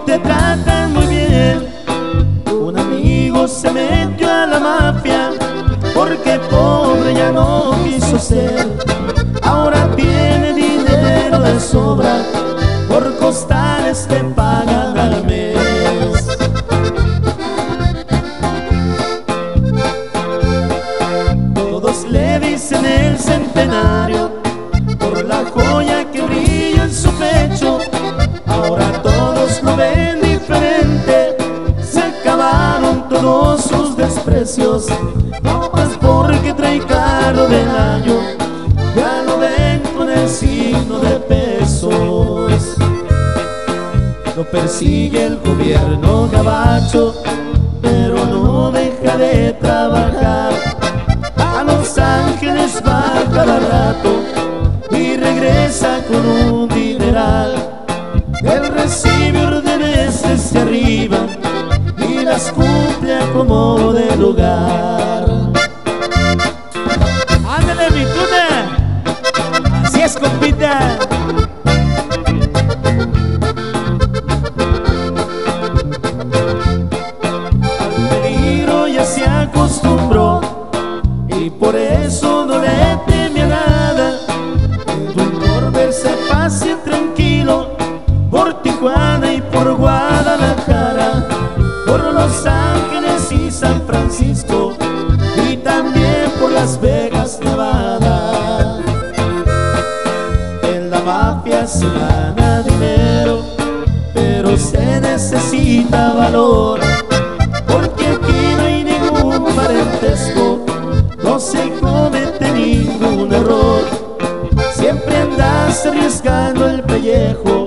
te tratan muy bien. Un amigo se metió a la mafia porque pobre ya no quiso ser. Ahora tiene dinero de sobra, por costales te pagan al mes. Todos le dicen el centenario por la joya que brilla en su pecho. Ahora todos lo ven diferente, se acabaron todos sus desprecios. No más porque trae carro del año, ya lo ven con el signo de pesos. Lo persigue el gobierno gabacho, pero no deja de trabajar. A Los Ángeles va cada rato y regresa con un dineral. Él recibe órdenes desde arriba y las cumple a como de lugar. ¡Ándale, mi tuna! ¡Así es, compita! Al peligro ya se acostumbró y por eso no le teme a nada. Por verse pase tranquilo por Tijuana y por Guadalajara, por Los Ángeles y San Francisco y también por Las Vegas, Nevada. En la mafia se gana dinero, pero se necesita valor, porque aquí no hay ningún parentesco, no se comete ningún error. Siempre andas arriesgando el pellejo